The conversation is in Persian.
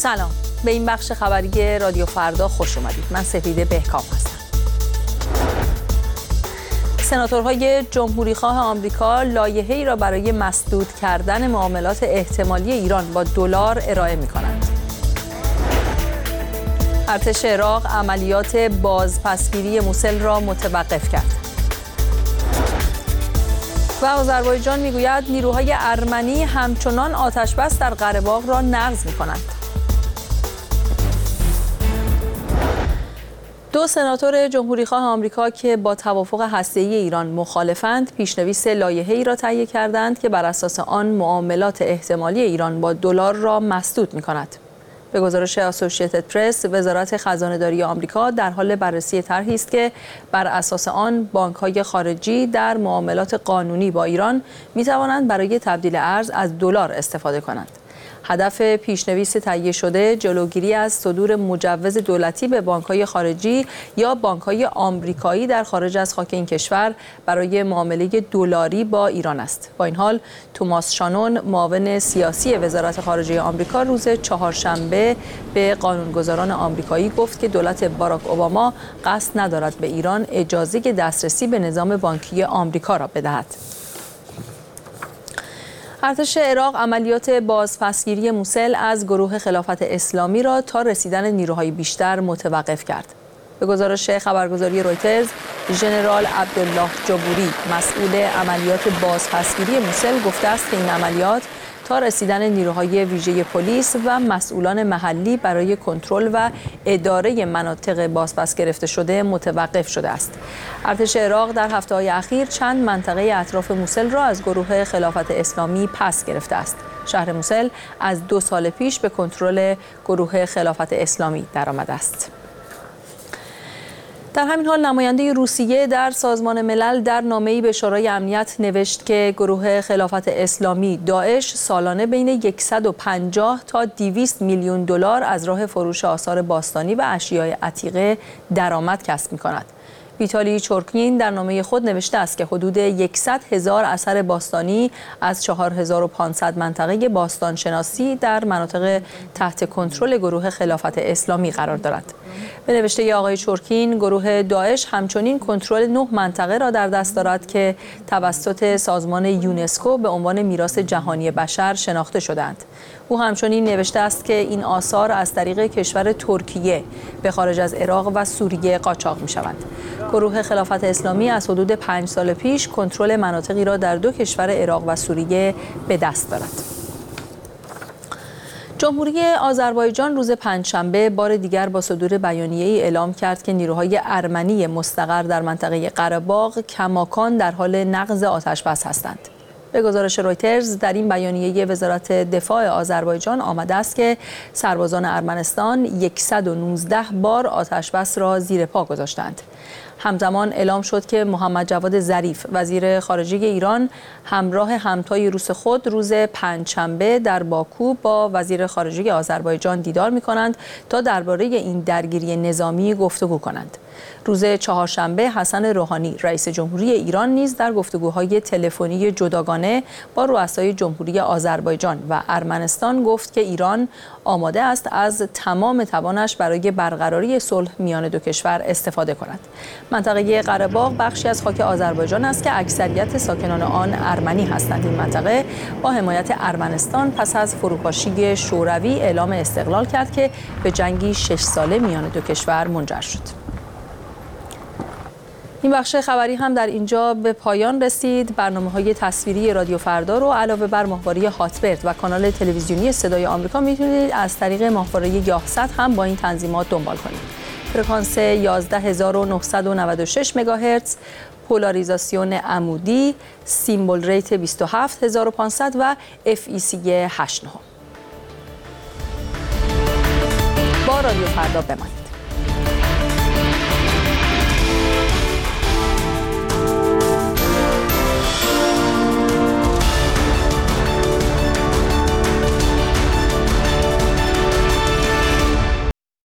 سلام، به این بخش خبری رادیو فردا خوش اومدید. من سپیده بهکام هستم. سناتورهای جمهوریخواه آمریکا لایحه‌ای را برای مسدود کردن معاملات احتمالی ایران با دلار ارائه می‌کنند. ارتش عراق عملیات بازپسگیری موسل را متوقف کرد. و آذربایجان میگوید نیروهای ارمنی همچنان آتش‌بس در قره‌باغ را نقض می‌کنند. دو سناتور جمهوریخواه آمریکا که با توافق هسته‌ای ایران مخالفند، پیشنویس لایحه‌ای را تهیه کردند که بر اساس آن معاملات احتمالی ایران با دلار را مسدود می‌کند. به گزارش اسوسییتد پرس، وزارت خزانه‌داری آمریکا در حال بررسی طرحی است که بر اساس آن بانک‌های خارجی در معاملات قانونی با ایران می‌توانند برای تبدیل ارز از دلار استفاده کنند. هدف پیشنویس تهیه شده جلوگیری از صدور مجوز دولتی به بانک‌های خارجی یا بانک‌های آمریکایی در خارج از خاک این کشور برای معامله دلاری با ایران است. با این حال، توماس شانون، معاون سیاسی وزارت خارجه آمریکا، روز چهارشنبه به قانونگذاران آمریکایی گفت که دولت باراک اوباما قصد ندارد به ایران اجازه دسترسی به نظام بانکی آمریکا را بدهد. ارتش عراق عملیات بازپسگیری موسل از گروه خلافت اسلامی را تا رسیدن نیروهای بیشتر متوقف کرد. به گزارش خبرگزاری رویترز، ژنرال عبدالله جبوری، مسئول عملیات بازپسگیری موسل، گفته است که این عملیات تا رسیدن نیروهای ویژه پلیس و مسئولان محلی برای کنترل و اداره مناطق بازپس گرفته شده متوقف شده است. ارتش عراق در هفته‌های اخیر چند منطقه اطراف موسل را از گروه خلافت اسلامی پس گرفته است. شهر موسل از 2 سال پیش به کنترل گروه خلافت اسلامی درآمده است. در همین حال نماینده روسیه در سازمان ملل در نامه‌ای به شورای امنیت نوشت که گروه خلافت اسلامی داعش سالانه بین 150 تا 200 میلیون دلار از راه فروش آثار باستانی و اشیاء عتیقه درآمد کسب می‌کند. ویتالی چورکین در نامه خود نوشته است که حدود 100,000 اثر باستانی از 4500 منطقه باستانشناسی در مناطق تحت کنترل گروه خلافت اسلامی قرار دارد. به نوشته آقای چورکین، گروه داعش همچنین کنترل 9 منطقه را در دست دارد که توسط سازمان یونسکو به عنوان میراث جهانی بشر شناخته شدند. او همچنین نوشته است که این آثار از طریق کشور ترکیه به خارج از عراق و سوریه قاچاق می‌شوند. گروه خلافت اسلامی از حدود 5 سال پیش کنترل مناطقی را در 2 کشور عراق و سوریه به دست دارد. جمهوری آذربایجان روز پنجشنبه بار دیگر با صدور بیانیه‌ای اعلام کرد که نیروهای ارمنی مستقر در منطقه قره‌باغ کماکان در حال نقض آتش‌بس هستند. به گزارش رویترز، در این بیانیه وزارت دفاع آذربایجان آمده است که سربازان ارمنستان 119 بار آتش‌بس را زیر پا گذاشتند. همزمان اعلام شد که محمد جواد ظریف، وزیر خارجه ایران، همراه همتای روس خود روز پنجشنبه در باکو با وزیر خارجه آذربایجان دیدار می‌کنند تا درباره این درگیری نظامی گفتگو کنند. روز چهارشنبه حسن روحانی، رئیس جمهوری ایران، نیز در گفتگوهای تلفنی جداگانه با رؤسای جمهوری آذربایجان و ارمنستان گفت که ایران آماده است از تمام توانش برای برقراری صلح میان 2 کشور استفاده کند. منطقه قره‌باغ بخشی از خاک آذربایجان است که اکثریت ساکنان آن ارمنی هستند. این منطقه با حمایت ارمنستان پس از فروپاشی شوروی اعلام استقلال کرد که به جنگی 6 ساله میان 2 کشور منجر شد. این بخش خبری هم در اینجا به پایان رسید. برنامه‌های تصویری رادیو فردا رو علاوه بر ماهواره هاتبرد و کانال تلویزیونی صدای آمریکا میتونید از طریق ماهواره یاهصد هم با این تنظیمات دنبال کنید. فرکانس 11996 مگاهرتز، پولاریزاسیون عمودی، سیمبل ریت 27500 و FEC 8 با رادیو فردا بمانید.